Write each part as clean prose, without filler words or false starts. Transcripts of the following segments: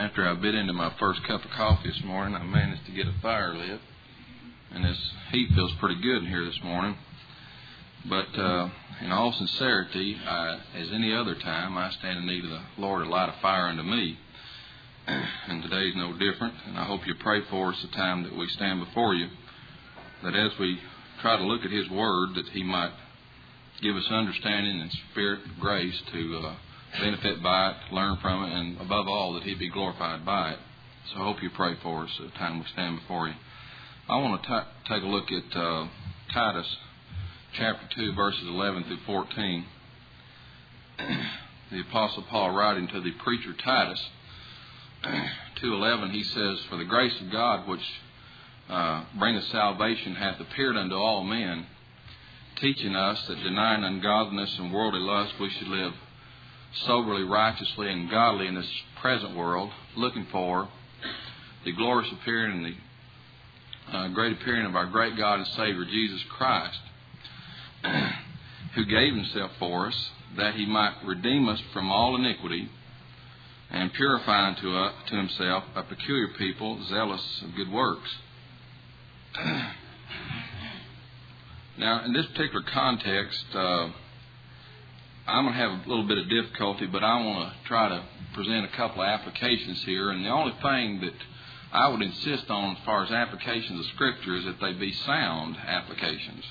After I bit into my first cup of coffee this morning, I managed to get a fire lit. And this heat feels pretty good in here this morning. But in all sincerity, as any other time, I stand in need of the Lord to light a fire unto me. And today's no different. And I hope you pray for us the time that we stand before you, that as we try to look at His Word, that He might give us understanding and spirit of grace to benefit by it, learn from it, and above all, that He be glorified by it. So I hope you pray for us the time we stand before you. I want to take a look at Titus chapter 2, verses 11 through 14. The Apostle Paul, writing to the preacher Titus, 2:11, he says, "For the grace of God which bringeth salvation hath appeared unto all men, teaching us that denying ungodliness and worldly lust, we should live soberly, righteously, and godly in this present world, looking for the glorious appearing and the great appearing of our great God and Savior, Jesus Christ, who gave Himself for us, that He might redeem us from all iniquity, and purify unto Himself a peculiar people, zealous of good works." Now, in this particular context, I'm going to have a little bit of difficulty, but I want to try to present a couple of applications here. And the only thing that I would insist on as far as applications of Scripture is that they be sound applications.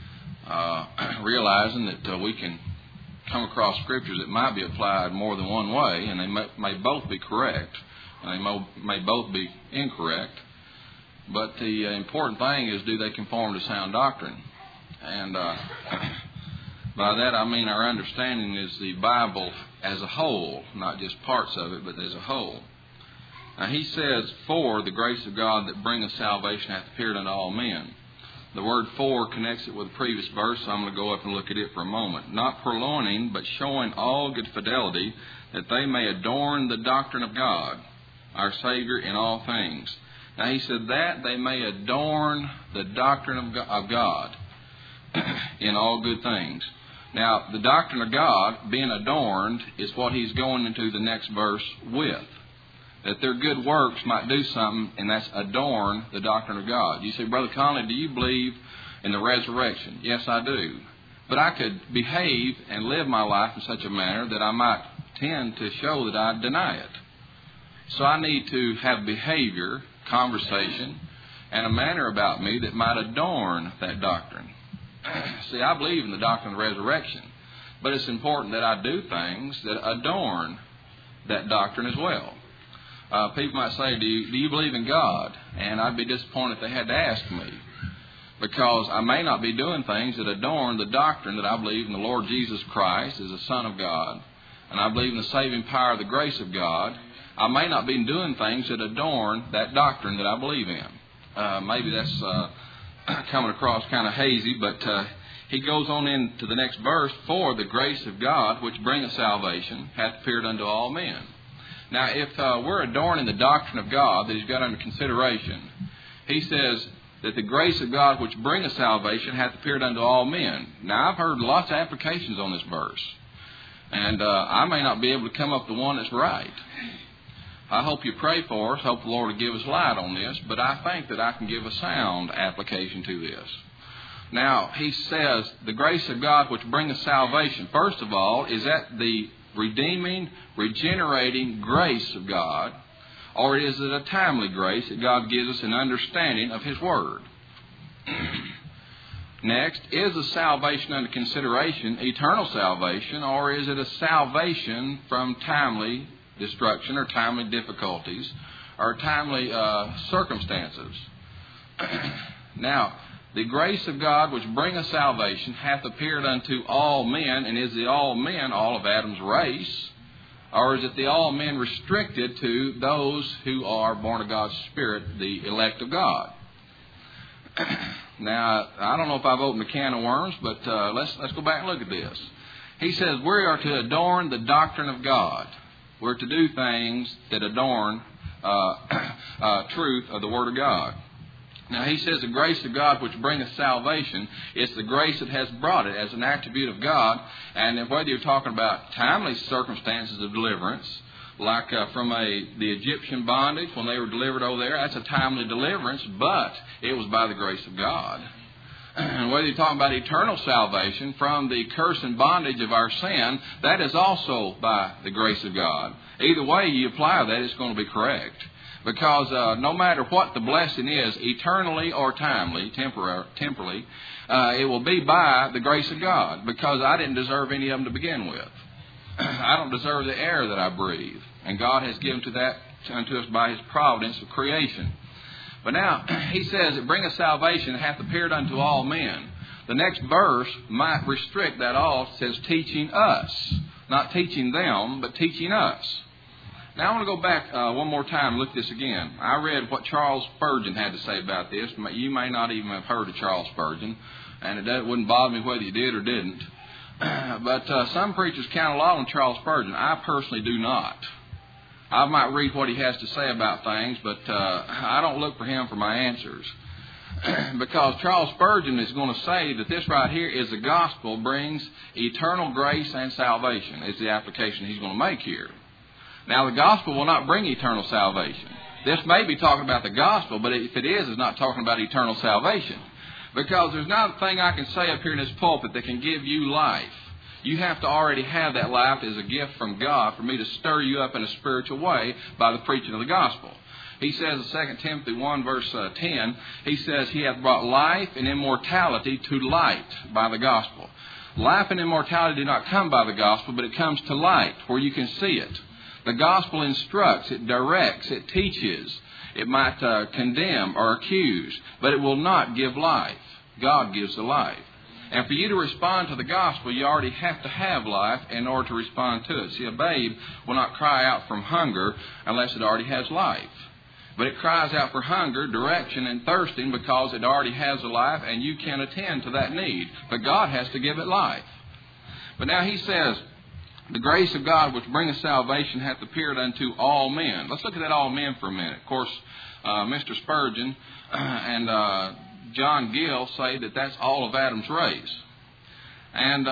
Realizing that we can come across Scriptures that might be applied more than one way, and they may both be correct, and they may both be incorrect. But the important thing is, do they conform to sound doctrine? And by that I mean our understanding is the Bible as a whole, not just parts of it, but as a whole. Now he says, "For the grace of God that bringeth salvation hath appeared unto all men." The word "for" connects it with the previous verse, so I'm going to go up and look at it for a moment. "Not purloining, but showing all good fidelity, that they may adorn the doctrine of God, our Savior, in all things." Now he said that they may adorn the doctrine of God in all good things. Now, the doctrine of God being adorned is what he's going into the next verse with. That their good works might do something, and that's adorn the doctrine of God. You say, "Brother Conley, do you believe in the resurrection?" Yes, I do. But I could behave and live my life in such a manner that I might tend to show that I deny it. So I need to have behavior, conversation, and a manner about me that might adorn that doctrine. See, I believe in the doctrine of the resurrection, but it's important that I do things that adorn that doctrine as well. People might say, do you believe in God? And I'd be disappointed if they had to ask me, because I may not be doing things that adorn the doctrine that I believe in the Lord Jesus Christ as the Son of God, and I believe in the saving power of the grace of God. I may not be doing things that adorn that doctrine that I believe in. Maybe that's coming across kind of hazy, but he goes on into the next verse, "For the grace of God which bringeth salvation hath appeared unto all men." Now, if we're adorning the doctrine of God that he's got under consideration, he says that the grace of God which bringeth salvation hath appeared unto all men. Now, I've heard lots of applications on this verse, and I may not be able to come up with the one that's right. I hope you pray for us. Hope the Lord will give us light on this. But I think that I can give a sound application to this. Now, he says, the grace of God which bringeth salvation. First of all, is that the redeeming, regenerating grace of God? Or is it a timely grace that God gives us an understanding of His Word? Next, is the salvation under consideration eternal salvation, or is it a salvation from timely destruction or timely difficulties or timely circumstances? Now, the grace of God which bringeth salvation hath appeared unto all men, and is the all men all of Adam's race, or is it the all men restricted to those who are born of God's Spirit, the elect of God? Now, I don't know if I've opened a can of worms, but let's go back and look at this. He says we are to adorn the doctrine of God. We're to do things that adorn truth of the Word of God. Now, he says the grace of God which bringeth salvation, it's the grace that has brought it as an attribute of God. And whether you're talking about timely circumstances of deliverance, like from the Egyptian bondage when they were delivered over there. That's a timely deliverance, but it was by the grace of God. And whether you're talking about eternal salvation from the curse and bondage of our sin, that is also by the grace of God. Either way you apply that, it's going to be correct. Because no matter what the blessing is, eternally or temporally, it will be by the grace of God. Because I didn't deserve any of them to begin with. I don't deserve the air that I breathe. And God has given unto us by His providence of creation. But now, He says, it bringeth salvation that hath appeared unto all men. The next verse might restrict that all. It says, teaching us. Not teaching them, but teaching us. Now, I want to go back one more time and look at this again. I read what Charles Spurgeon had to say about this. You may not even have heard of Charles Spurgeon, and it wouldn't bother me whether you did or didn't. But some preachers count a lot on Charles Spurgeon. I personally do not. I might read what he has to say about things, but I don't look for him for my answers. Because Charles Spurgeon is going to say that this right here is the gospel brings eternal grace and salvation, is the application he's going to make here. Now, the gospel will not bring eternal salvation. This may be talking about the gospel, but if it is, it's not talking about eternal salvation. Because there's not a thing I can say up here in this pulpit that can give you life. You have to already have that life as a gift from God for me to stir you up in a spiritual way by the preaching of the gospel. He says in 2 Timothy 1 verse 10, he says, He hath brought life and immortality to light by the gospel. Life and immortality do not come by the gospel, but it comes to light where you can see it. The gospel instructs, it directs, it teaches. It might condemn or accuse, but it will not give life. God gives the life. And for you to respond to the gospel, you already have to have life in order to respond to it. See, a babe will not cry out from hunger unless it already has life. But it cries out for hunger, direction, and thirsting because it already has a life, and you can attend to that need. But God has to give it life. But now he says, the grace of God which bringeth salvation hath appeared unto all men. Let's look at that all men for a minute. Of course, Mr. Spurgeon and John Gill say that that's all of Adam's race. And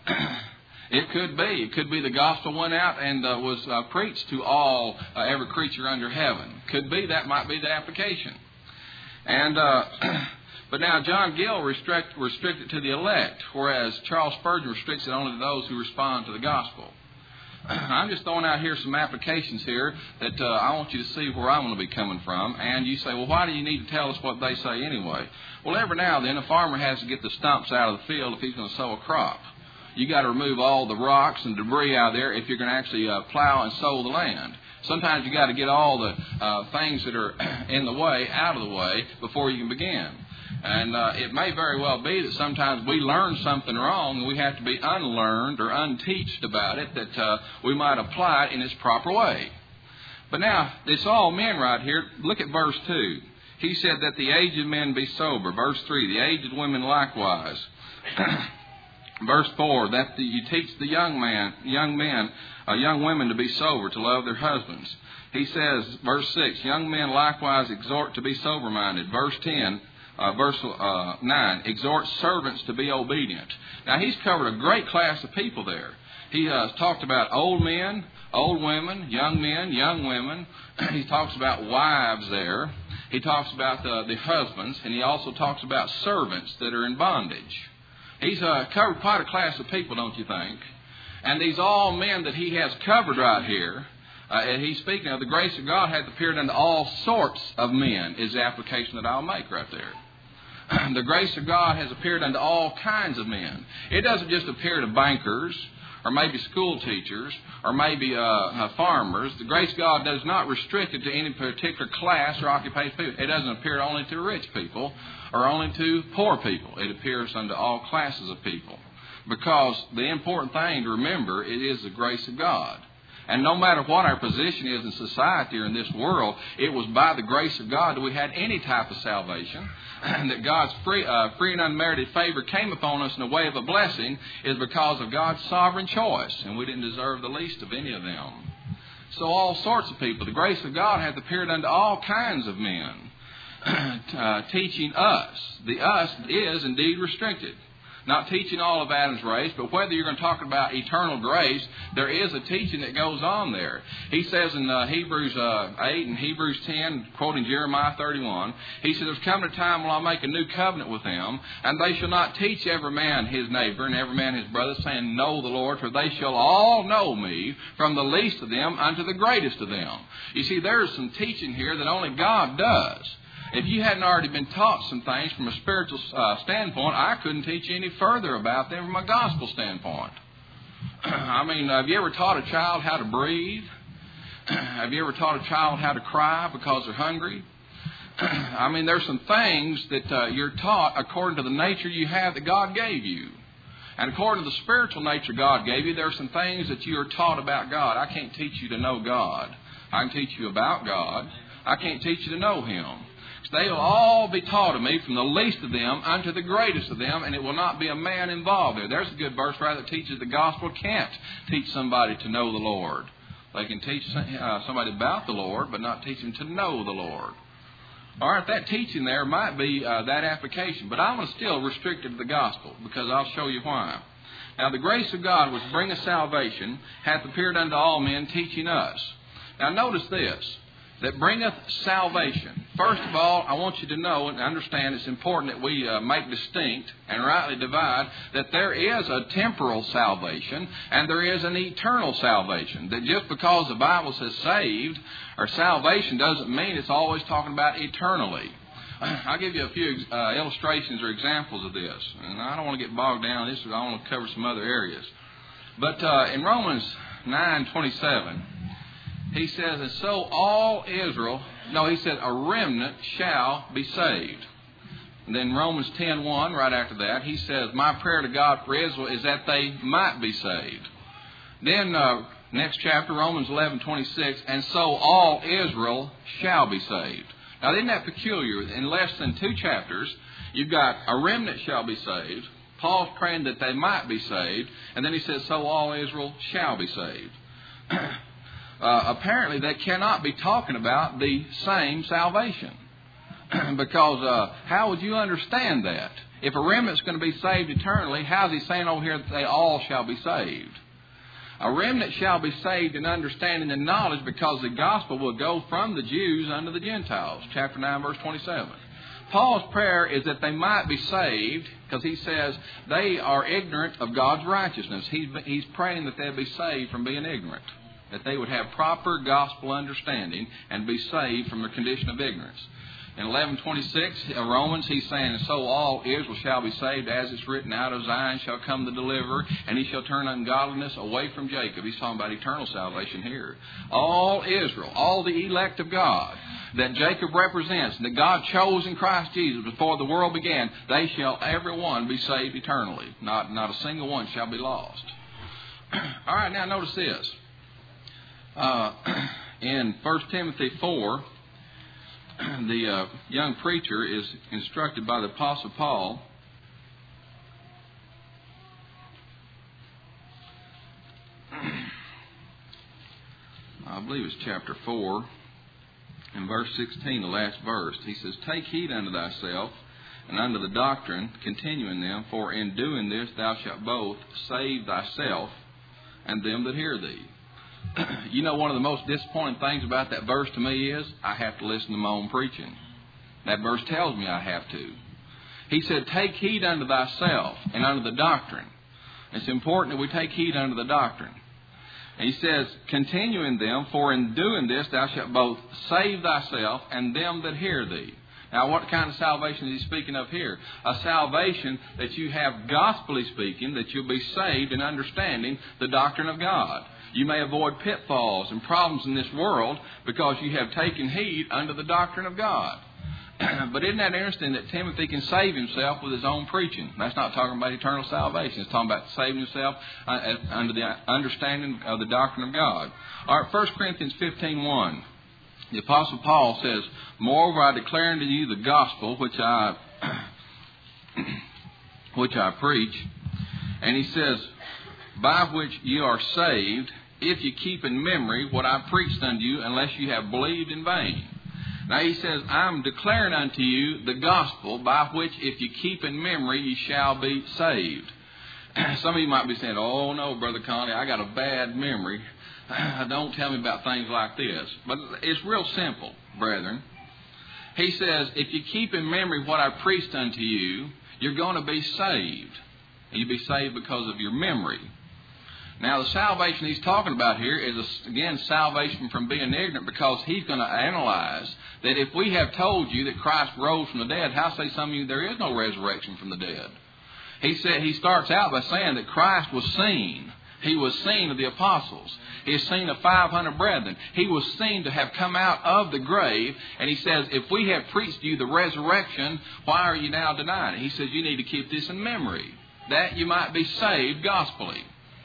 it could be. It could be the gospel went out and was preached to all, every creature under heaven. Could be. That might be the application. And but now John Gill restricted to the elect, whereas Charles Spurgeon restricts it only to those who respond to the gospel. I'm just throwing out here some applications here that I want you to see where I'm going to be coming from. And you say, well, why do you need to tell us what they say anyway? Well, every now and then a farmer has to get the stumps out of the field if he's going to sow a crop. You got to remove all the rocks and debris out of there if you're going to actually plow and sow the land. Sometimes you got to get all the things that are in the way out of the way before you can begin. And it may very well be that sometimes we learn something wrong and we have to be unlearned or unteached about it, that we might apply it in its proper way. But now, it's all men right here. Look at verse 2. He said that the aged men be sober. Verse 3, the aged women likewise. Verse 4, that you teach the young women to be sober, to love their husbands. He says, verse 6, young men likewise exhort to be sober-minded. Verse 10, Verse 9, exhort servants to be obedient. Now, he's covered a great class of people there. He has talked about old men, old women, young men, young women. He talks about wives there. He talks about the husbands, and he also talks about servants that are in bondage. He's covered quite a class of people, don't you think? And these all men that he has covered right here, and he's speaking of the grace of God hath appeared unto all sorts of men, is the application that I'll make right there. The grace of God has appeared unto all kinds of men. It doesn't just appear to bankers, or maybe school teachers, or maybe farmers. The grace of God does not restrict it to any particular class or occupation. It doesn't appear only to rich people or only to poor people. It appears unto all classes of people. Because the important thing to remember, it is the grace of God. And no matter what our position is in society or in this world, it was by the grace of God that we had any type of salvation. And that God's free and unmerited favor came upon us in a way of a blessing is because of God's sovereign choice. And we didn't deserve the least of any of them. So all sorts of people. The grace of God hath appeared unto all kinds of men, teaching us. The us is indeed restricted. not teaching all of Adam's race, but whether you're going to talk about eternal grace, there is a teaching that goes on there. He says in Hebrews 8 and Hebrews 10, quoting Jeremiah 31, he says, there's coming a time when I'll make a new covenant with them, and they shall not teach every man his neighbor and every man his brother, saying, know the Lord, for they shall all know me, from the least of them unto the greatest of them. You see, there's some teaching here that only God does. If you hadn't already been taught some things from a spiritual standpoint, I couldn't teach you any further about them from a gospel standpoint. I mean, have you ever taught a child how to breathe? Have you ever taught a child how to cry because they're hungry? I mean, there's some things that you're taught according to the nature you have that God gave you. And according to the spiritual nature God gave you, there are some things that you are taught about God. I can't teach you to know God. I can teach you about God. I can't teach you to know Him. They will all be taught of me, from the least of them unto the greatest of them, and it will not be a man involved there. There's a good verse right that teaches the gospel can't teach somebody to know the Lord. They can teach somebody about the Lord, but not teach them to know the Lord. All right, that teaching there might be that application, but I'm going to still restrict it to the gospel, because I'll show you why. Now, the grace of God which bringeth salvation hath appeared unto all men, teaching us. Now, notice this. That bringeth salvation. First of all, I want you to know and understand it's important that we make distinct and rightly divide that there is a temporal salvation and there is an eternal salvation. That just because the Bible says saved or salvation doesn't mean it's always talking about eternally. I'll give you a few illustrations or examples of this. And I don't want to get bogged down in this. I want to cover some other areas. But in Romans 9:27, he says, and so all Israel, he said, a remnant shall be saved. And then Romans 10:1, right after that, he says, my prayer to God for Israel is that they might be saved. Then next chapter, Romans 11:26, and so all Israel shall be saved. Now, isn't that peculiar? In less than 2 chapters, you've got a remnant shall be saved. Paul's praying that they might be saved. And then he says, so all Israel shall be saved. Apparently, they cannot be talking about the same salvation. Because how would you understand that? If a remnant's going to be saved eternally, how is he saying over here that they all shall be saved? A remnant shall be saved in understanding and knowledge, because the gospel will go from the Jews unto the Gentiles. Chapter 9, verse 27. Paul's prayer is that they might be saved, because he says they are ignorant of God's righteousness. He's praying that they'll be saved from being ignorant. That they would have proper gospel understanding and be saved from their condition of ignorance. In 11:26, Romans, he's saying, and so all Israel shall be saved, as it's written, out of Zion shall come the deliverer, and he shall turn ungodliness away from Jacob. He's talking about eternal salvation here. All Israel, all the elect of God that Jacob represents, that God chose in Christ Jesus before the world began, they shall every one be saved eternally. Not a single one shall be lost. All right, now notice this. In 1 Timothy 4, the young preacher is instructed by the Apostle Paul I believe it's chapter 4 in verse 16, the last verse. He says, take heed unto thyself and unto the doctrine, continue in them, for in doing this thou shalt both save thyself and them that hear thee. You know, one of the most disappointing things about that verse to me is I have to listen to my own preaching. That verse tells me I have to. He said, take heed unto thyself and unto the doctrine. It's important that we take heed unto the doctrine. And he says, continue in them, for in doing this thou shalt both save thyself and them that hear thee. Now, what kind of salvation is he speaking of here? A salvation that you have gospelly speaking, that you'll be saved in understanding the doctrine of God. You may avoid pitfalls and problems in this world because you have taken heed unto the doctrine of God. But isn't that interesting that Timothy can save himself with his own preaching? That's not talking about eternal salvation. It's talking about saving himself under the understanding of the doctrine of God. All right, 1 Corinthians 15:1. The Apostle Paul says, moreover, I declare unto you the gospel which I preach. And he says, by which you are saved, if you keep in memory what I preached unto you, unless you have believed in vain. Now he says, I'm declaring unto you the gospel by which if you keep in memory, you shall be saved. Some of you might be saying, oh no, Brother Conley, I got a bad memory. Don't tell me about things like this. But it's real simple, brethren. He says, if you keep in memory what I preached unto you, you're going to be saved. And you'll be saved because of your memory. Now, the salvation he's talking about here is, again, salvation from being ignorant, because he's going to analyze that if we have told you that Christ rose from the dead, how say some of you there is no resurrection from the dead? He starts out by saying that Christ was seen. He was seen of the apostles. He was seen of 500 brethren. He was seen to have come out of the grave. And he says, if we have preached you the resurrection, why are you now denying it? He says, you need to keep this in memory, that you might be saved gospelly.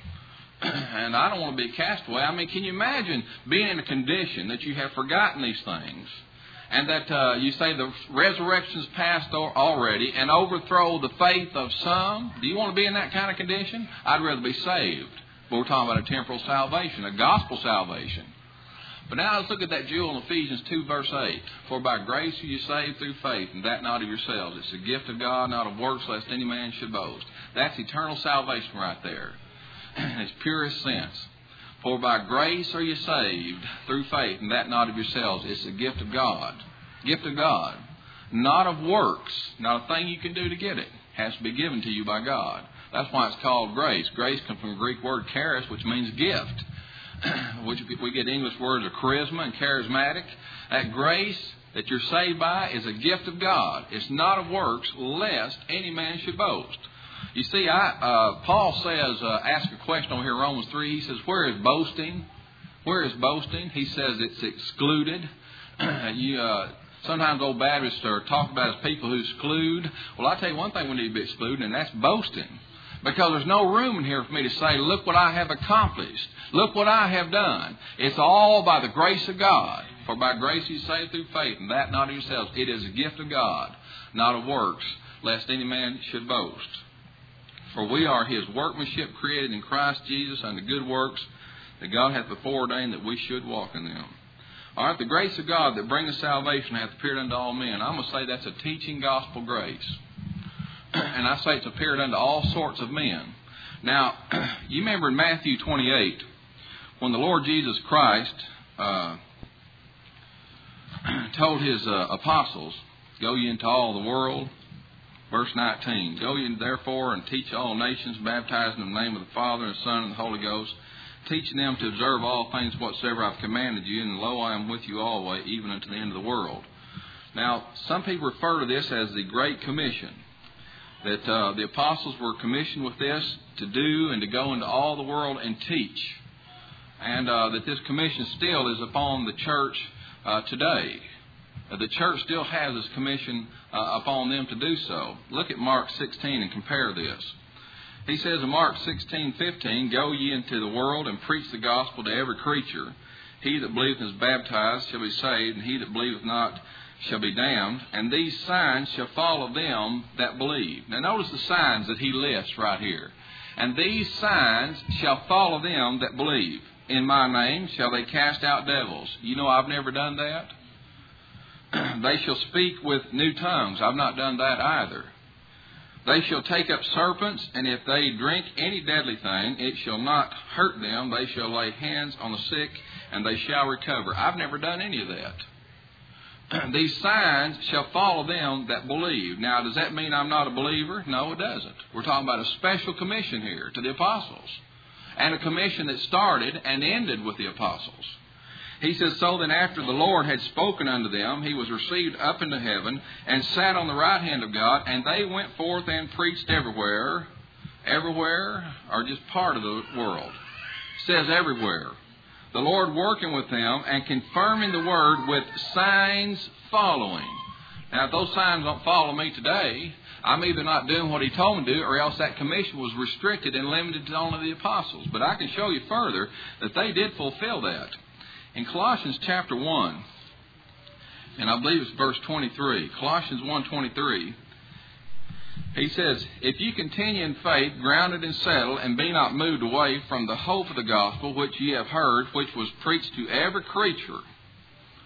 And I don't want to be a castaway. I mean, can you imagine being in a condition that you have forgotten these things, and that you say the resurrection's passed already, and overthrow the faith of some? Do you want to be in that kind of condition? I'd rather be saved. But we're talking about a temporal salvation, a gospel salvation. But now let's look at that jewel in Ephesians 2, verse 8. For by grace are you saved through faith, and that not of yourselves. It's a gift of God, not of works, lest any man should boast. That's eternal salvation right there. In its purest sense. For by grace are you saved through faith, and that not of yourselves. It's a gift of God. Gift of God. Not of works. Not a thing you can do to get it. It has to be given to you by God. That's why it's called grace. Grace comes from the Greek word charis, which means gift. Which we get English words of charisma and charismatic. That grace that you're saved by is a gift of God. It's not of works, lest any man should boast. You see, Paul says, ask a question over here in Romans 3. He says, where is boasting? Where is boasting? He says it's excluded. Sometimes old Baptists talk about as people who exclude. Well, I'll tell you one thing we need to be excluding, and that's boasting. Because there's no room in here for me to say, look what I have accomplished. Look what I have done. It's all by the grace of God. For by grace you saved through faith, and that not of yourselves. It is a gift of God, not of works, lest any man should boast. For we are His workmanship, created in Christ Jesus unto good works, that God hath before ordained that we should walk in them. All right, the grace of God that bringeth salvation hath appeared unto all men. I'm going to say that's a teaching gospel grace. And I say it's appeared unto all sorts of men. Now, you remember in Matthew 28, when the Lord Jesus Christ told His apostles, go ye into all the world. Verse 19, go ye therefore and teach all nations, baptizing in the name of the Father and the Son and the Holy Ghost, teaching them to observe all things whatsoever I've commanded you, and lo, I am with you always, even unto the end of the world. Now, some people refer to this as the Great Commission, that the apostles were commissioned with this to do and to go into all the world and teach, and that this commission still is upon the church today. The church still has this commission upon them to do so. Look at Mark 16 and compare this. He says in Mark 16:15, go ye into the world and preach the gospel to every creature. He that believeth and is baptized shall be saved, and he that believeth not shall be damned. And these signs shall follow them that believe. Now notice the signs that he lists right here. And these signs shall follow them that believe. In my name shall they cast out devils. You know I've never done that. They shall speak with new tongues. I've not done that either. They shall take up serpents, and if they drink any deadly thing, it shall not hurt them. They shall lay hands on the sick, and they shall recover. I've never done any of that. These signs shall follow them that believe. Now, does that mean I'm not a believer? No, it doesn't. We're talking about a special commission here to the apostles, and a commission that started and ended with the apostles. He says, so then after the Lord had spoken unto them, He was received up into heaven and sat on the right hand of God, and they went forth and preached everywhere. Everywhere, or just part of the world? It says everywhere. The Lord working with them and confirming the word with signs following. Now, if those signs don't follow me today, I'm either not doing what He told me to do, or else that commission was restricted and limited to only the apostles. But I can show you further that they did fulfill that. In Colossians chapter 1, and I believe it's verse 23, Colossians 1:23, he says, if you continue in faith, grounded and settled, and be not moved away from the hope of the gospel which ye have heard, which was preached to every creature.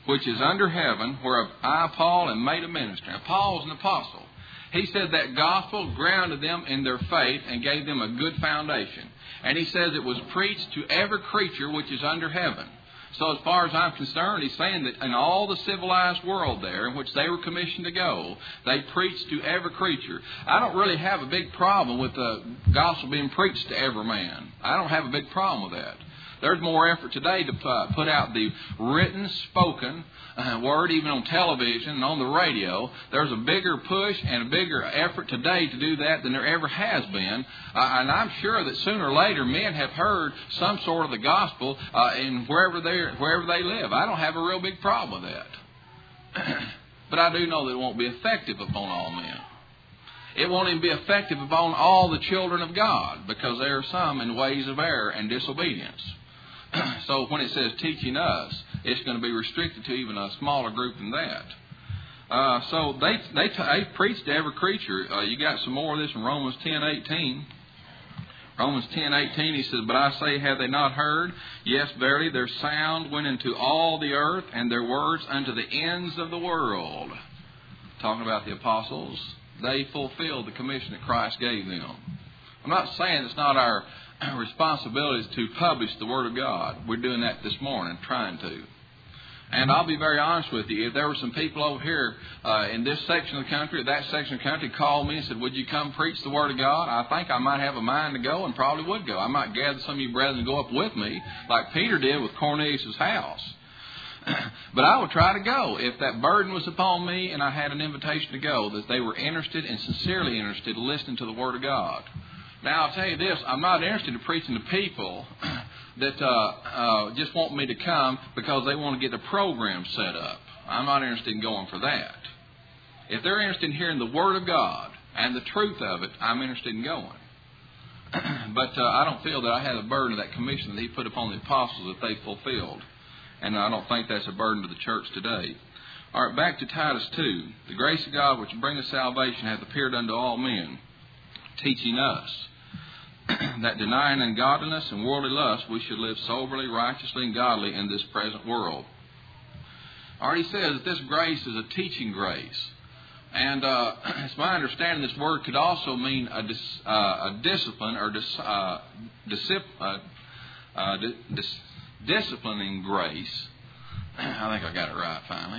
which is under heaven, whereof I, Paul, am made a minister. Now, Paul was an apostle. He said that gospel grounded them in their faith and gave them a good foundation. And he says it was preached to every creature which is under heaven. So as far as I'm concerned, he's saying that in all the civilized world there in which they were commissioned to go, they preached to every creature. I don't really have a big problem with the gospel being preached to every man. I don't have a big problem with that. There's more effort today to put out the written, spoken word, even on television and on the radio. There's a bigger push and a bigger effort today to do that than there ever has been. And I'm sure that sooner or later men have heard some sort of the gospel in wherever they live. I don't have a real big problem with that. But I do know that it won't be effective upon all men. It won't even be effective upon all the children of God, because there are some in ways of error and disobedience. So when it says teaching us, it's going to be restricted to even a smaller group than that. So they preach to every creature. You got some more of this in Romans 10:18. Romans 10:18, he says, "But I say, have they not heard? Yes, verily, their sound went into all the earth, and their words unto the ends of the world." Talking about the apostles, they fulfilled the commission that Christ gave them. I'm not saying it's not our responsibility to publish the Word of God. We're doing that this morning, trying to. And I'll be very honest with you. If there were some people over here in this section of the country, or that section of the country, called me and said, "Would you come preach the Word of God?" I think I might have a mind to go, and probably would go. I might gather some of you brethren to go up with me, like Peter did with Cornelius' house. But I would try to go if that burden was upon me and I had an invitation to go, that they were interested and sincerely interested in listening to the Word of God. Now, I'll tell you this, I'm not interested in preaching to people that just want me to come because they want to get a program set up. I'm not interested in going for that. If they're interested in hearing the Word of God and the truth of it, I'm interested in going. But I don't feel that I have a burden of that commission that He put upon the apostles that they fulfilled. And I don't think that's a burden to the church today. All right, back to Titus 2. "The grace of God which bringeth salvation hath appeared unto all men, teaching us that denying ungodliness and worldly lust, we should live soberly, righteously, and godly in this present world." Already says that this grace is a teaching grace. And it's my understanding this word could also mean a discipline or disciplining grace. I think I got it right finally.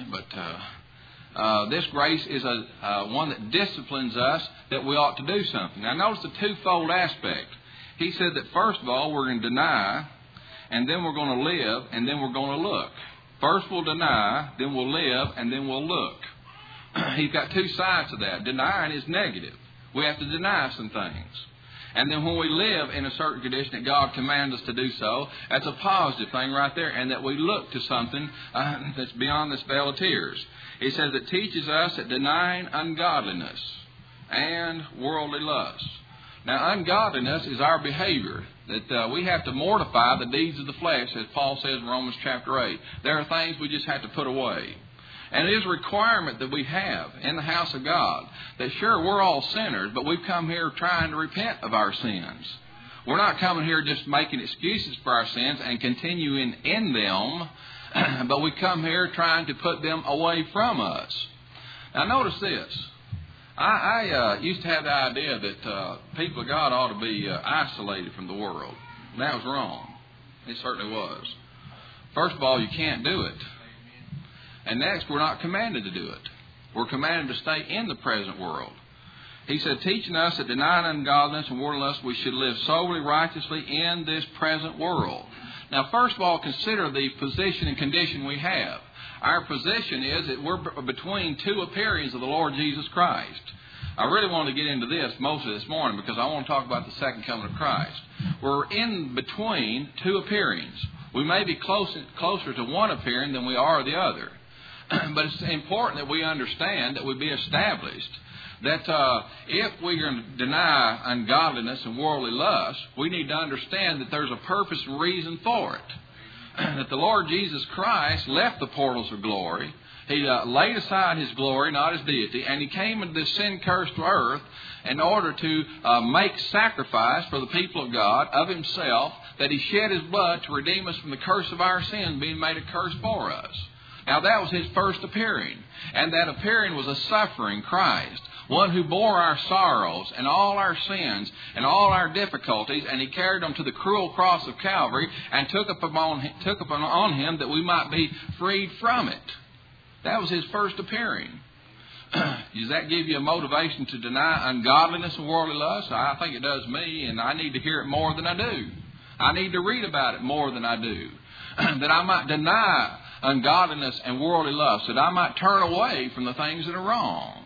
But this grace is one that disciplines us that we ought to do something. Now notice the twofold aspect. He said that first of all we're going to deny, and then we're going to live, and then we're going to look. First we'll deny, then we'll live, and then we'll look. He's got two sides to that. Denying is negative. We have to deny some things. And then when we live in a certain condition that God commands us to do so, that's a positive thing right there. And that we look to something that's beyond this vale of tears. He says it teaches us that denying ungodliness and worldly lust. Now, ungodliness is our behavior. That we have to mortify the deeds of the flesh, as Paul says in Romans chapter 8. There are things we just have to put away. And it is a requirement that we have in the house of God. That sure, we're all sinners, but we've come here trying to repent of our sins. We're not coming here just making excuses for our sins and continuing in them, but we come here trying to put them away from us. Now notice this. I used to have the idea that people of God ought to be isolated from the world. And that was wrong. It certainly was. First of all, you can't do it. And next, we're not commanded to do it. We're commanded to stay in the present world. He said, teaching us that denying ungodliness and worldly lust, we should live soberly, righteously in this present world. Now, first of all, consider the position and condition we have. Our position is that we're between two appearings of the Lord Jesus Christ. I really want to get into this most of this morning because I want to talk about the second coming of Christ. We're in between two appearings. We may be closer to one appearing than we are the other. But it's important that we understand, that we be established, that if we're going to deny ungodliness and worldly lust, we need to understand that there's a purpose and reason for it. That the Lord Jesus Christ left the portals of glory. He laid aside His glory, not His deity, and He came into this sin-cursed earth in order to make sacrifice for the people of God of Himself, that He shed His blood to redeem us from the curse of our sin being made a curse for us. Now that was His first appearing. And that appearing was a suffering Christ. One who bore our sorrows and all our sins and all our difficulties, and He carried them to the cruel cross of Calvary and took upon Him that we might be freed from it. That was His first appearing. Does that give you a motivation to deny ungodliness and worldly lust? I think it does me, and I need to hear it more than I do. I need to read about it more than I do. That I might deny ungodliness and worldly lust, that I might turn away from the things that are wrong.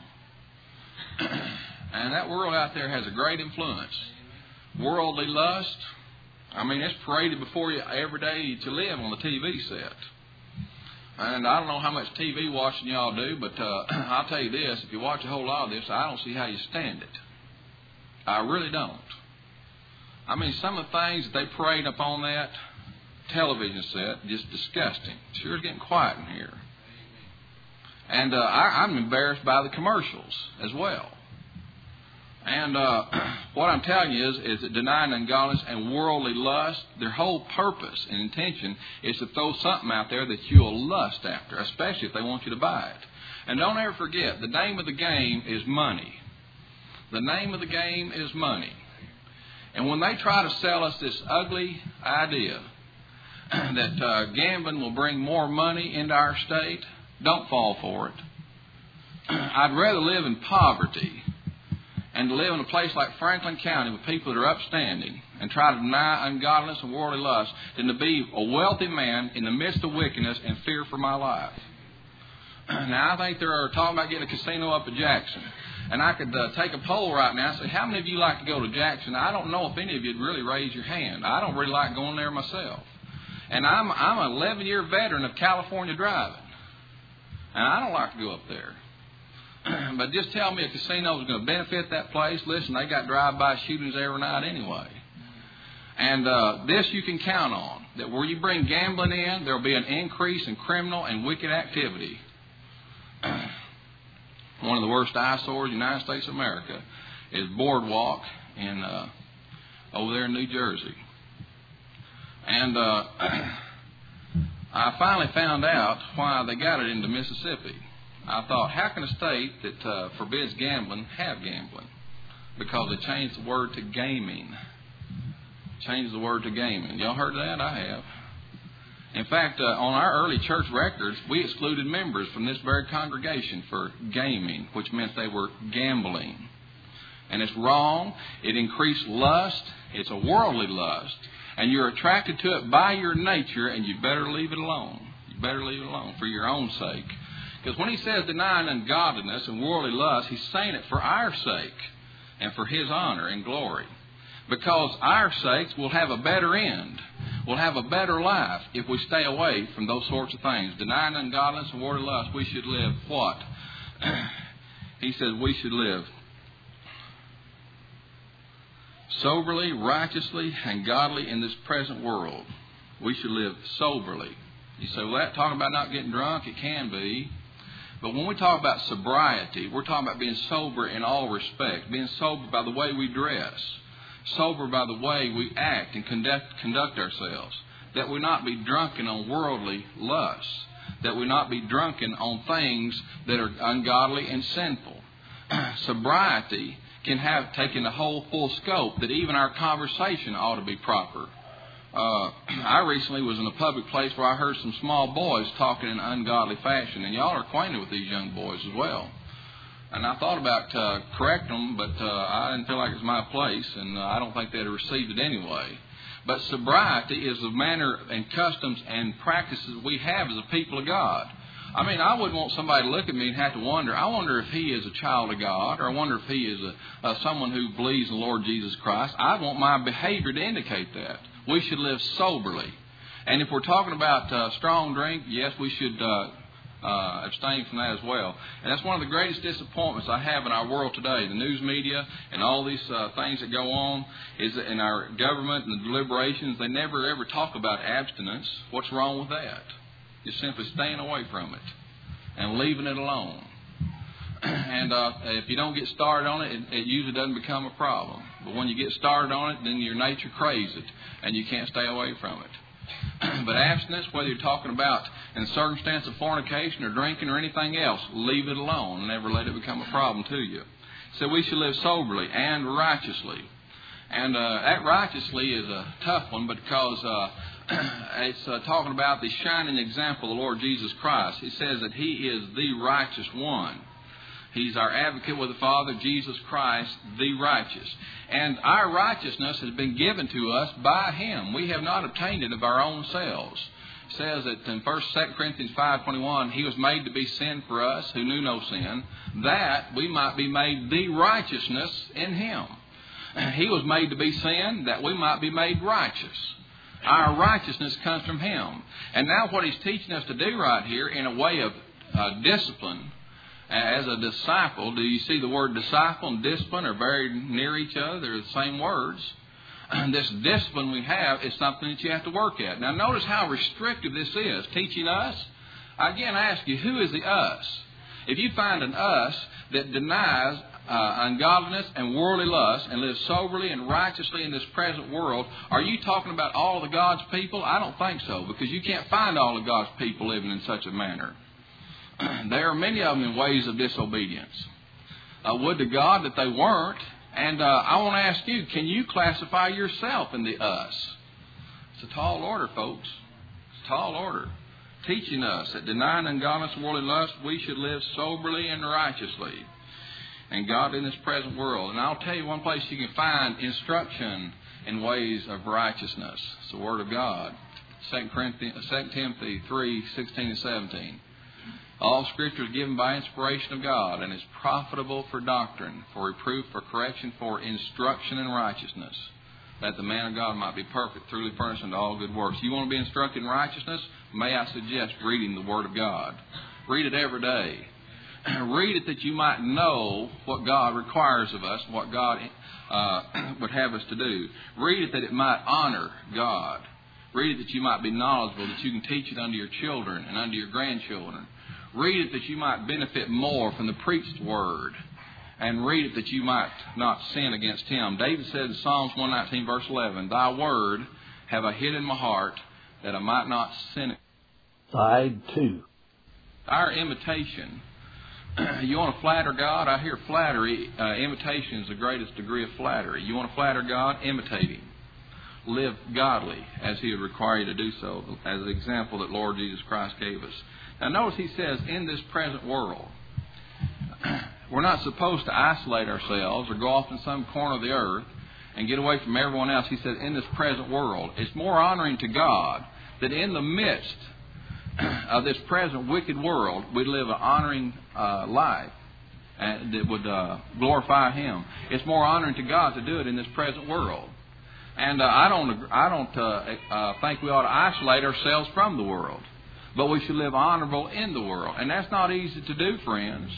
And that world out there has a great influence. Worldly lust, I mean, it's paraded before you every day you live on the TV set. And I don't know how much TV watching y'all do, but I'll tell you this, if you watch a whole lot of this, I don't see how you stand it. I really don't. I mean, some of the things that they parade up on that television set, just disgusting. Sure is getting quiet in here. And I'm embarrassed by the commercials as well. And what I'm telling you is that denying ungodliness and worldly lust, their whole purpose and intention is to throw something out there that you'll lust after, especially if they want you to buy it. And don't ever forget, the name of the game is money. The name of the game is money. And when they try to sell us this ugly idea that gambling will bring more money into our state, don't fall for it. I'd rather live in poverty and to live in a place like Franklin County with people that are upstanding and try to deny ungodliness and worldly lust than to be a wealthy man in the midst of wickedness and fear for my life. Now, I think they're talking about getting a casino up at Jackson. And I could take a poll right now and say, how many of you like to go to Jackson? I don't know if any of you would really raise your hand. I don't really like going there myself. And I'm an 11-year veteran of California driving. And I don't like to go up there. But just tell me a casino is going to benefit that place. Listen, they got drive-by shootings every night anyway. And this you can count on, that where you bring gambling in, there will be an increase in criminal and wicked activity. One of the worst eyesores in the United States of America is Boardwalk in over there in New Jersey. And I finally found out why they got it into Mississippi. I thought, how can a state that forbids gambling have gambling? Because they changed the word to gaming. Changed the word to gaming. Y'all heard that? I have. In fact, on our early church records, we excluded members from this very congregation for gaming, which meant they were gambling. And it's wrong. It increased lust. It's a worldly lust. And you're attracted to it by your nature, and you better leave it alone. You better leave it alone for your own sake. Because when he says denying ungodliness and worldly lust, he's saying it for our sake and for His honor and glory. Because our sakes will have a better end. We'll have a better life if we stay away from those sorts of things. Denying ungodliness and worldly lust, we should live what? He says we should live soberly, righteously, and godly in this present world. We should live soberly. You say, well, that talking about not getting drunk, it can be. But when we talk about sobriety, we're talking about being sober in all respects. Being sober by the way we dress. Sober by the way we act and conduct ourselves. That we not be drunken on worldly lusts. That we not be drunken on things that are ungodly and sinful. Sobriety can have taken the whole full scope, that even our conversation ought to be proper. I recently was in a public place where I heard some small boys talking in an ungodly fashion, and y'all are acquainted with these young boys as well. And I thought about correcting them, but I didn't feel like it was my place, and I don't think they'd have received it anyway. But sobriety is the manner and customs and practices we have as a people of God. I mean, I wouldn't want somebody to look at me and have to wonder. I wonder if he is a child of God, or I wonder if he is someone who believes in the Lord Jesus Christ. I want my behavior to indicate that. We should live soberly. And if we're talking about strong drink, yes, we should abstain from that as well. And that's one of the greatest disappointments I have in our world today. The news media and all these things that go on is that in our government and the deliberations, they never ever talk about abstinence. What's wrong with that? Just simply staying away from it and leaving it alone. And if you don't get started on it, it usually doesn't become a problem. But when you get started on it, then your nature craves it, and you can't stay away from it. But abstinence, whether you're talking about in the circumstance of fornication or drinking or anything else, leave it alone. Never let it become a problem to you. So we should live soberly and righteously. And that righteously is a tough one because it's talking about the shining example of the Lord Jesus Christ. He says that He is the righteous one. He's our advocate with the Father, Jesus Christ, the righteous. And our righteousness has been given to us by Him. We have not obtained it of our own selves. It says that in 2 Corinthians 5:21, He was made to be sin for us who knew no sin, that we might be made the righteousness in Him. He was made to be sin, that we might be made righteous. Our righteousness comes from Him. And now what He's teaching us to do right here in a way of discipline, as a disciple, do you see the word disciple and discipline are very near each other? They're the same words. And this discipline we have is something that you have to work at. Now notice how restrictive this is. Teaching us. Again, I ask you, who is the us? If you find an us that denies ungodliness and worldly lust and lives soberly and righteously in this present world, are you talking about all of God's people? I don't think so, because you can't find all of God's people living in such a manner. There are many of them in ways of disobedience. Would to God that they weren't. And I want to ask you, can you classify yourself in the us? It's a tall order, folks. It's a tall order. Teaching us that denying ungodliness and worldly lust, we should live soberly and righteously and God in this present world. And I'll tell you one place you can find instruction in ways of righteousness. It's the Word of God. 2 Timothy 3:16 and 17. All Scripture is given by inspiration of God and is profitable for doctrine, for reproof, for correction, for instruction in righteousness, that the man of God might be perfect, truly furnished unto all good works. You want to be instructed in righteousness? May I suggest reading the Word of God. Read it every day. Read it that you might know what God requires of us, what God would have us to do. Read it that it might honor God. Read it that you might be knowledgeable, that you can teach it unto your children and unto your grandchildren. Read it that you might benefit more from the preached word. And read it that you might not sin against Him. David said in Psalms 119, verse 11, Thy word have I hid in my heart, that I might not sin. Side 2. Our imitation. You want to flatter God? I hear flattery. Imitation is the greatest degree of flattery. You want to flatter God? Imitate Him. Live godly as He would require you to do so, as an example that Lord Jesus Christ gave us. Now notice He says, in this present world. We're not supposed to isolate ourselves or go off in some corner of the earth and get away from everyone else. He says, in this present world. It's more honoring to God that in the midst of this present wicked world, we live an honoring life and that would glorify Him. It's more honoring to God to do it in this present world. And I don't think we ought to isolate ourselves from the world. But we should live honorable in the world. And that's not easy to do, friends.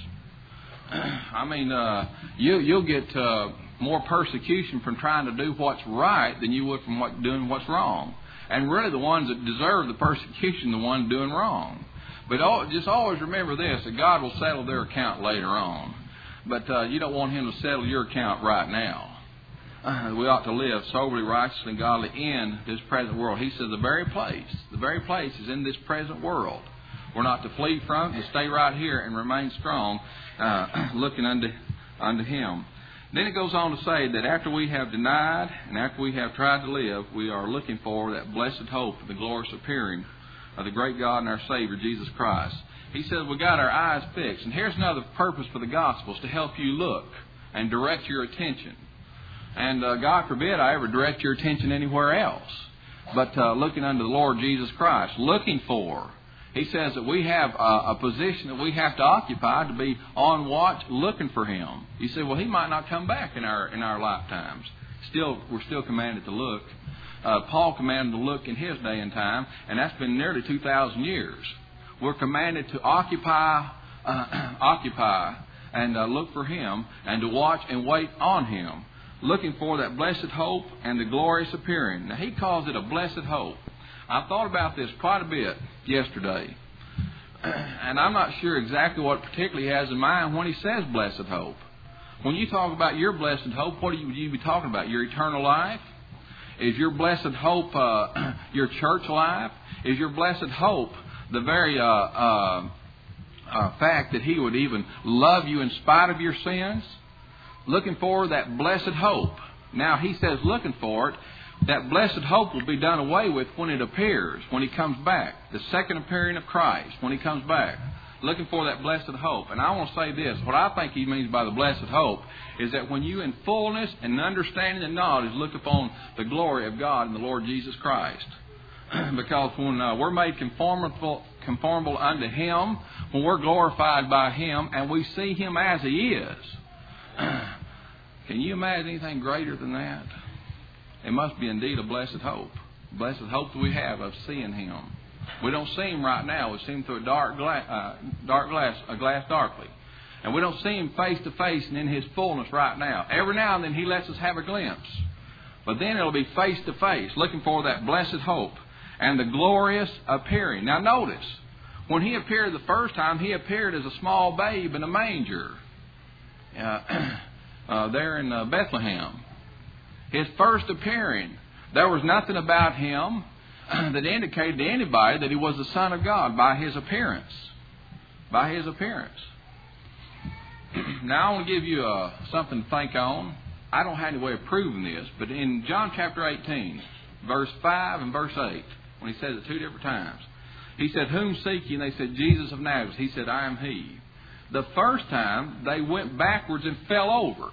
I mean, you'll get more persecution from trying to do what's right than you would from doing what's wrong. And really the ones that deserve the persecution are the ones doing wrong. But just always remember this, that God will settle their account later on. But you don't want Him to settle your account right now. We ought to live soberly, righteously, and godly in this present world. He says the very place is in this present world. We're not to flee from it, to stay right here and remain strong, looking unto Him. Then it goes on to say that after we have denied and after we have tried to live, we are looking for that blessed hope of the glorious appearing of the great God and our Savior, Jesus Christ. He says we got our eyes fixed. And here's another purpose for the gospel, is to help you look and direct your attention. And God forbid I ever direct your attention anywhere else. But looking unto the Lord Jesus Christ, looking for. He says that we have a position that we have to occupy to be on watch, looking for Him. You say, well, He might not come back in our lifetimes. We're still commanded to look. Paul commanded to look in his day and time, and that's been nearly 2,000 years. We're commanded to occupy and look for Him, and to watch and wait on Him, looking for that blessed hope and the glorious appearing. Now, he calls it a blessed hope. I thought about this quite a bit yesterday, and I'm not sure exactly what particularly he has in mind when he says blessed hope. When you talk about your blessed hope, what would you be talking about? Your eternal life? Is your blessed hope your church life? Is your blessed hope the very fact that He would even love you in spite of your sins? Looking for that blessed hope. Now, He says looking for it. That blessed hope will be done away with when it appears, when He comes back. The second appearing of Christ, when He comes back. Looking for that blessed hope. And I want to say this. What I think He means by the blessed hope is that when you in fullness and understanding and knowledge look upon the glory of God and the Lord Jesus Christ. Because when we're made conformable unto Him, when we're glorified by Him and we see Him as He is, can you imagine anything greater than that? It must be indeed a blessed hope. Blessed hope that we have of seeing Him. We don't see Him right now. We see Him through a glass darkly. And we don't see Him face to face and in His fullness right now. Every now and then He lets us have a glimpse. But then it'll be face to face, looking for that blessed hope and the glorious appearing. Now notice, when He appeared the first time, He appeared as a small babe in a manger there in Bethlehem. His first appearing, there was nothing about Him that indicated to anybody that He was the Son of God by His appearance. By His appearance. Now I want to give you something to think on. I don't have any way of proving this, but in John chapter 18, verse 5 and verse 8, when He says it two different times, He said, "Whom seek ye?" And they said, "Jesus of Nazareth." He said, "I am He." The first time, they went backwards and fell over.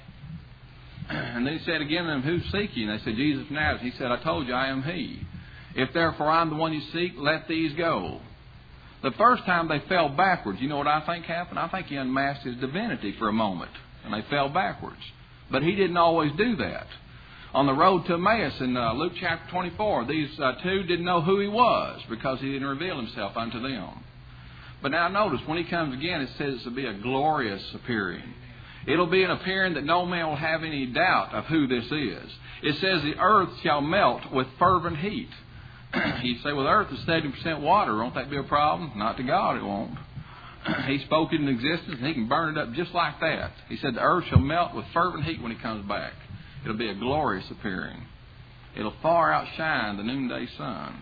And then He said again to them, "Who seek ye?" And they said, "Jesus of Nazareth." He said, "I told you, I am He. If therefore I'm the one you seek, let these go." The first time they fell backwards, you know what I think happened? I think He unmasked His divinity for a moment, and they fell backwards. But He didn't always do that. On the road to Emmaus in Luke chapter 24, these two didn't know who He was because He didn't reveal Himself unto them. But now notice, when He comes again, it says it'll be a glorious appearing. It'll be an appearing that no man will have any doubt of who this is. It says the earth shall melt with fervent heat. You say, well, the earth is 70% water. Won't that be a problem? Not to God, it won't. He spoke it into existence, and He can burn it up just like that. He said the earth shall melt with fervent heat when He comes back. It'll be a glorious appearing. It'll far outshine the noonday sun.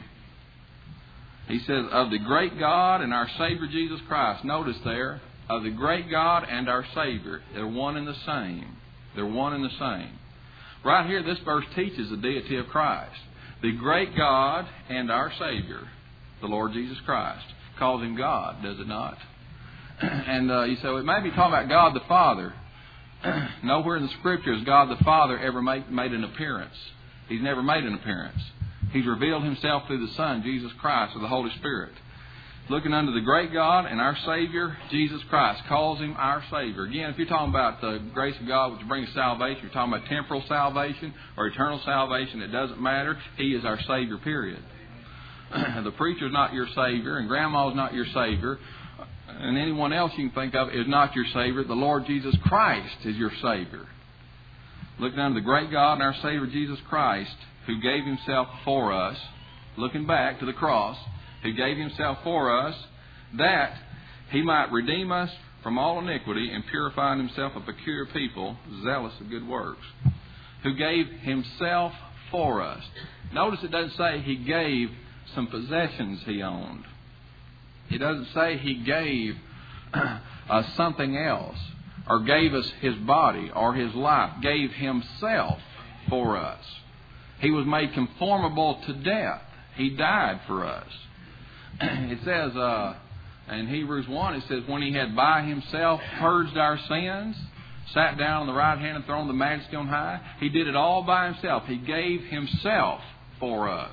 He says, of the great God and our Savior Jesus Christ. Notice there, of the great God and our Savior. They're one and the same. They're one and the same. Right here, this verse teaches the deity of Christ. The great God and our Savior, the Lord Jesus Christ. Calls Him God, does it not? And you say, well, it may be talking about God the Father. Nowhere in the Scriptures God the Father ever made an appearance. He's never made an appearance. He's revealed Himself through the Son, Jesus Christ, or the Holy Spirit. Looking unto the great God and our Savior, Jesus Christ, calls Him our Savior. Again, if you're talking about the grace of God which brings salvation, you're talking about temporal salvation or eternal salvation, it doesn't matter. He is our Savior, period. The preacher's not your Savior, and Grandma's not your Savior, and anyone else you can think of is not your Savior. The Lord Jesus Christ is your Savior. Looking unto the great God and our Savior, Jesus Christ, who gave Himself for us, looking back to the cross, who gave Himself for us, that He might redeem us from all iniquity and purify in Himself a peculiar people, zealous of good works. Who gave Himself for us. Notice it doesn't say He gave some possessions He owned. It doesn't say He gave us something else, or gave us His body or His life. Gave Himself for us. He was made conformable to death. He died for us. It says in Hebrews 1, it says, when He had by Himself purged our sins, sat down on the right hand of the throne of the Majesty on high, He did it all by Himself. He gave Himself for us.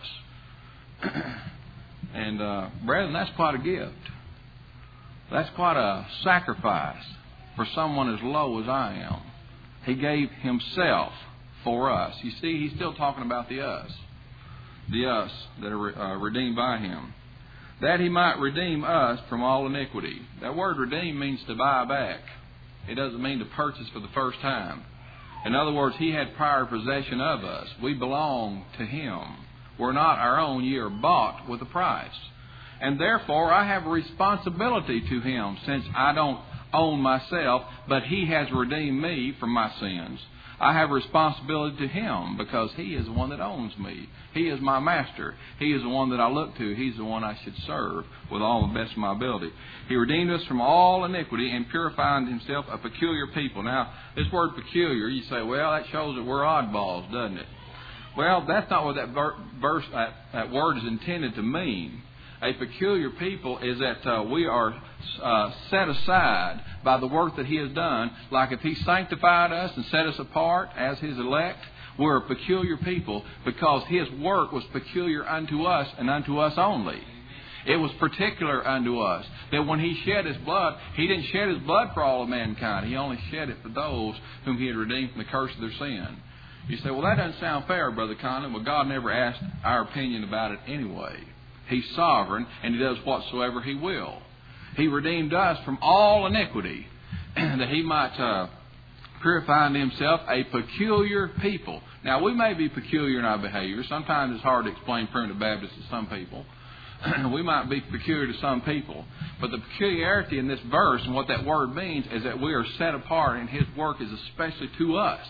And brethren, that's quite a gift. That's quite a sacrifice for someone as low as I am. He gave Himself for us. You see, He's still talking about the us. The us that are redeemed by Him. That He might redeem us from all iniquity. That word redeem means to buy back. It doesn't mean to purchase for the first time. In other words, He had prior possession of us. We belong to Him. We're not our own. Ye are bought with a price. And therefore, I have a responsibility to Him, since I don't own myself, but He has redeemed me from my sins. I have a responsibility to Him because He is the one that owns me. He is my master. He is the one that I look to. He's the one I should serve with all the best of my ability. He redeemed us from all iniquity and purified Himself a peculiar people. Now, this word peculiar, you say, well, that shows that we're oddballs, doesn't it? Well, that's not what that word is intended to mean. A peculiar people is that we are set aside by the work that He has done. Like if He sanctified us and set us apart as His elect, we're a peculiar people because His work was peculiar unto us and unto us only. It was particular unto us. That when He shed His blood, He didn't shed His blood for all of mankind. He only shed it for those whom He had redeemed from the curse of their sin. You say, well, that doesn't sound fair, Brother Conlon. Well, God never asked our opinion about it anyway. He's sovereign, and He does whatsoever He will. He redeemed us from all iniquity, that He might purify in Himself a peculiar people. Now, we may be peculiar in our behavior. Sometimes it's hard to explain Primitive Baptists to some people. We might be peculiar to some people. But the peculiarity in this verse and what that word means is that we are set apart, and His work is especially to us.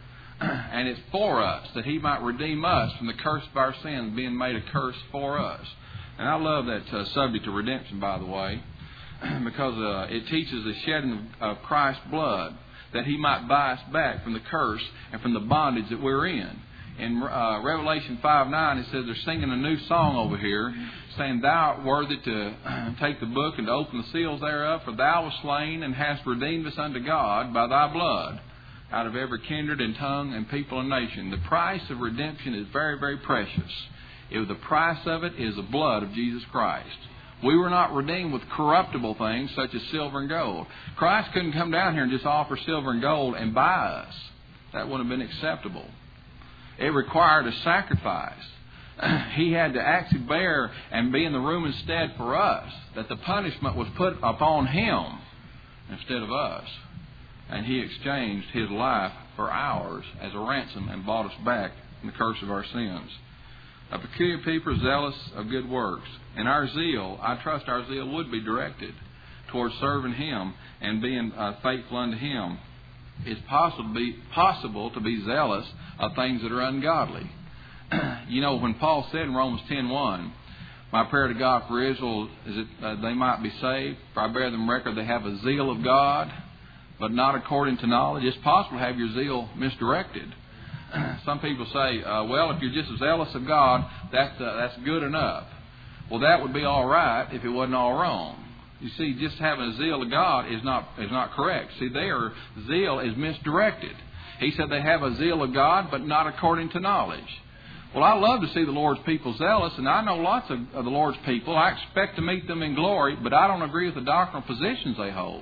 And it's for us, that He might redeem us from the curse of our sins, being made a curse for us. And I love that subject of redemption, by the way, because it teaches the shedding of Christ's blood, that He might buy us back from the curse and from the bondage that we're in. In Revelation 5:9, it says they're singing a new song over here, saying, Thou art worthy to take the book and to open the seals thereof, for Thou wast slain and hast redeemed us unto God by Thy blood, out of every kindred and tongue and people and nation. The price of redemption is very, very precious. The price of it is the blood of Jesus Christ. We were not redeemed with corruptible things such as silver and gold. Christ couldn't come down here and just offer silver and gold and buy us. That wouldn't have been acceptable. It required a sacrifice. He had to actually bear and be in the room instead for us, that the punishment was put upon Him instead of us. And He exchanged His life for ours as a ransom and bought us back from the curse of our sins. A peculiar people zealous of good works. And our zeal, I trust our zeal would be directed towards serving Him and being faithful unto Him. It's possible to be zealous of things that are ungodly. You know, when Paul said in Romans 10:1, my prayer to God for Israel is that they might be saved, for I bear them record they have a zeal of God, but not according to knowledge. It's possible to have your zeal misdirected. Some people say, well, if you're just zealous of God, that's good enough. Well, that would be all right if it wasn't all wrong. You see, just having a zeal of God is not correct. See, their zeal is misdirected. He said they have a zeal of God, but not according to knowledge. Well, I love to see the Lord's people zealous, and I know lots of the Lord's people. I expect to meet them in glory, but I don't agree with the doctrinal positions they hold.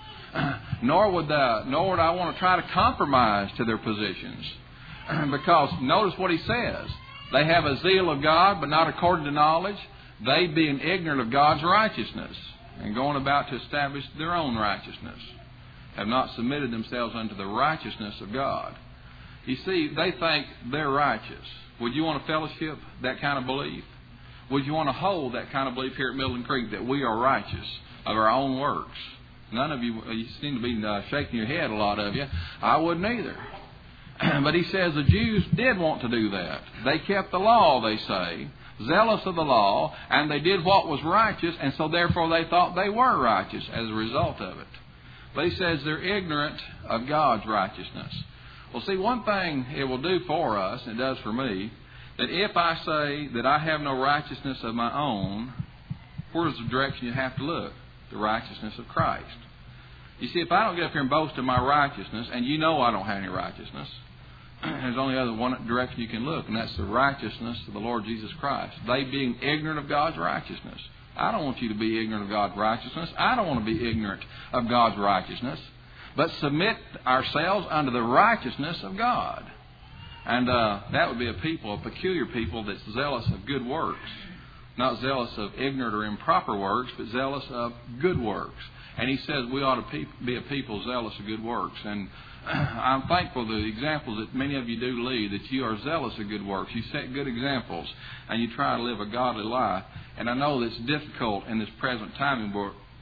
Nor would I want to try to compromise to their positions. Because notice what he says. They have a zeal of God, but not according to knowledge. They being ignorant of God's righteousness and going about to establish their own righteousness, have not submitted themselves unto the righteousness of God. You see, they think they're righteous. Would you want to fellowship that kind of belief? Would you want to hold that kind of belief here at Midland Creek, that we are righteous of our own works? None of you seem to be shaking your head, a lot of you. I wouldn't either. But he says the Jews did want to do that. They kept the law, they say, zealous of the law, and they did what was righteous, and so therefore they thought they were righteous as a result of it. But he says they're ignorant of God's righteousness. Well, see, one thing it will do for us, and it does for me, that if I say that I have no righteousness of my own, where's the direction you have to look? The righteousness of Christ. You see, if I don't get up here and boast of my righteousness, and you know I don't have any righteousness, there's only one direction you can look, and that's the righteousness of the Lord Jesus Christ. They being ignorant of God's righteousness. I don't want you to be ignorant of God's righteousness. I don't want to be ignorant of God's righteousness. But submit ourselves unto the righteousness of God. And that would be a peculiar people that's zealous of good works. Not zealous of ignorant or improper works, but zealous of good works. And he says we ought to be a people zealous of good works. And I'm thankful for the examples that many of you do lead, that you are zealous of good works. You set good examples, and you try to live a godly life. And I know that it's difficult in this present time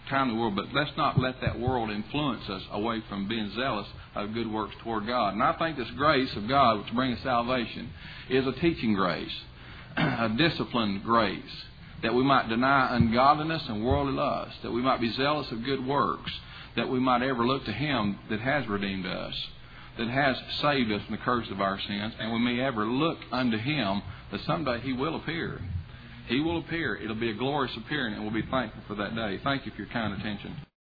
timely world, but let's not let that world influence us away from being zealous of good works toward God. And I think this grace of God, which brings salvation, is a teaching grace, a disciplined grace, that we might deny ungodliness and worldly lust, that we might be zealous of good works, that we might ever look to Him that has redeemed us, that has saved us from the curse of our sins, and we may ever look unto Him that someday He will appear. He will appear. It'll be a glorious appearing, and we'll be thankful for that day. Thank you for your kind attention.